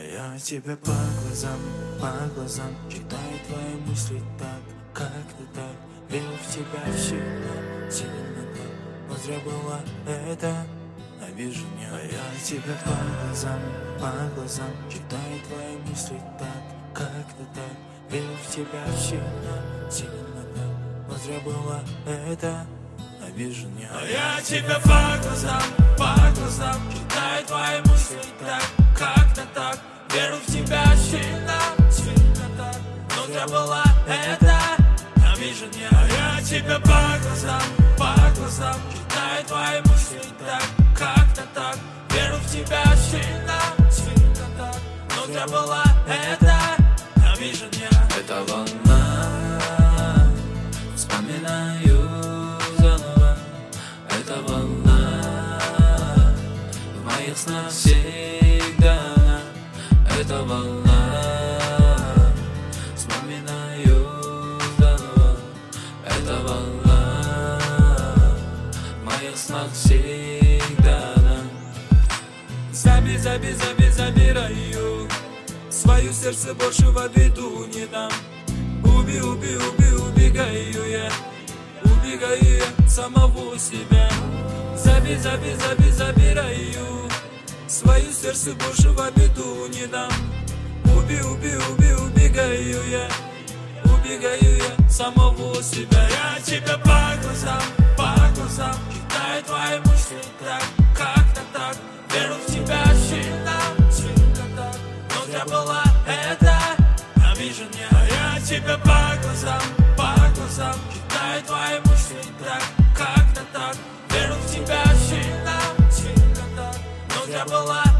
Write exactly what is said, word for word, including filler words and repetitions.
я тебя по глазам, по глазам читаю твои мысли так, как-то так. Верю в тебя сильно, сильно так. Но зря было это, а вижу не. А я тебя по глазам, по глазам читаю твои мысли так, как-то так. Верю в тебя сильно, сильно так. Но зря было это, а вижу не. А я тебя по глазам, по глазам читаю твои мысли так, как-то так. Верю в тебя сильно, сильно так. Но зря было это, а вижу не. А я тебя по глазам, по глазам читаю твои мысли так, как-то так. Верю в тебя сильно, сильно так. Но зря было это, а вижу не. Это волна, вспоминаю заново. Это волна, в моих снах всегда она. Это волна, вспоминаю заново. Это волна, в моих снах всегда она. Заби, заби, заби, забираю свое сердце, больше в обиду не дам. Уби, уби, уби, убегаю я, убегаю я самого себя. Заби, заби, заби, забираю свое сердце, больше в обиду не дам. Уби, уби, уби, убегаю я, убегаю я самого себя. Я тебя по глазам, по глазам читаю твои мысли так, как-то так. Верю в тебя сильно, сильно так. Но зря было это, а вижу не. А я тебя по глазам, по глазам читаю твои мысли так, как-то так. Верю в тебя сильно, сильно так. Но зря было